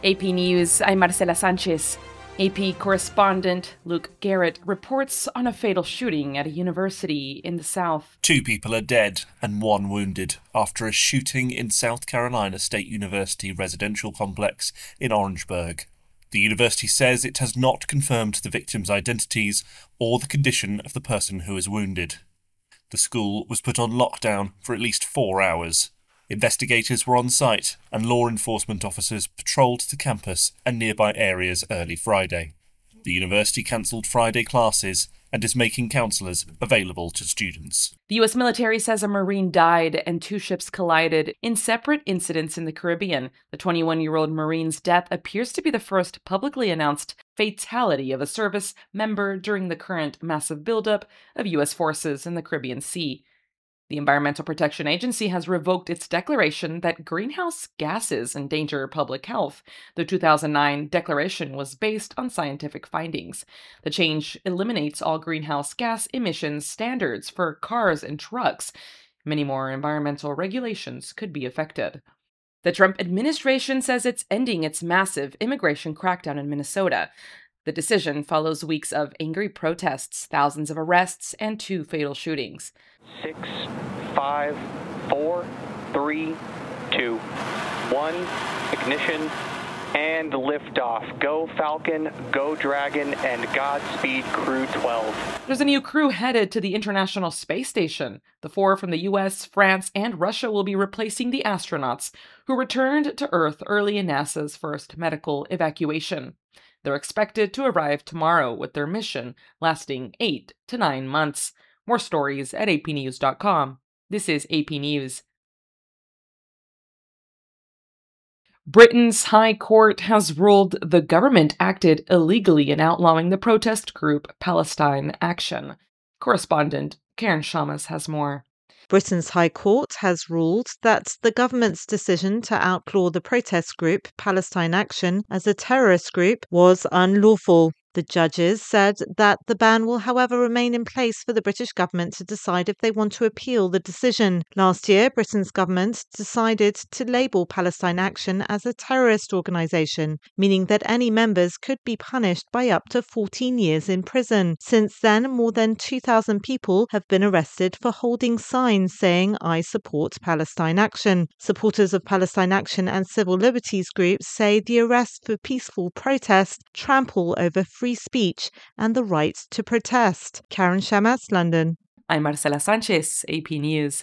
AP News, I'm Marcela Sanchez. AP correspondent Luke Garrett reports on a fatal shooting at a university in the South. 2 people are dead and 1 wounded after a shooting in South Carolina State University residential complex in Orangeburg. The university says it has not confirmed the victims' identities or the condition of the person who is wounded. The school was put on lockdown for at least 4 hours. Investigators were on site and law enforcement officers patrolled the campus and nearby areas early Friday. The university cancelled Friday classes and is making counsellors available to students. The U.S. military says a Marine died and 2 ships collided in separate incidents in the Caribbean. The 21-year-old Marine's death appears to be the first publicly announced fatality of a service member during the current massive buildup of U.S. forces in the Caribbean Sea. The Environmental Protection Agency has revoked its declaration that greenhouse gases endanger public health. The 2009 declaration was based on scientific findings. The change eliminates all greenhouse gas emissions standards for cars and trucks. Many more environmental regulations could be affected. The Trump administration says it's ending its massive immigration crackdown in Minnesota. The decision follows weeks of angry protests, thousands of arrests, and 2 fatal shootings. 6, 5, 4, 3, 2, 1, ignition, and liftoff. Go Falcon, go Dragon, and Godspeed Crew 12. There's a new crew headed to the International Space Station. The 4 from the US, France, and Russia will be replacing the astronauts who returned to Earth early in NASA's first medical evacuation. They're expected to arrive tomorrow with their mission lasting 8 to 9 months. More stories at apnews.com. This is AP News. Britain's High Court has ruled the government acted illegally in outlawing the protest group Palestine Action. Correspondent Karen Shamas has more. Britain's High Court has ruled that the government's decision to outlaw the protest group Palestine Action as a terrorist group was unlawful. The judges said that the ban will, however, remain in place for the British government to decide if they want to appeal the decision. Last year, Britain's government decided to label Palestine Action as a terrorist organisation, meaning that any members could be punished by up to 14 years in prison. Since then, more than 2,000 people have been arrested for holding signs saying, "I support Palestine Action." Supporters of Palestine Action and civil liberties groups say the arrests for peaceful protest trample over free speech and the right to protest. Karen Shamas, London. I'm Marcela Sanchez, AP News.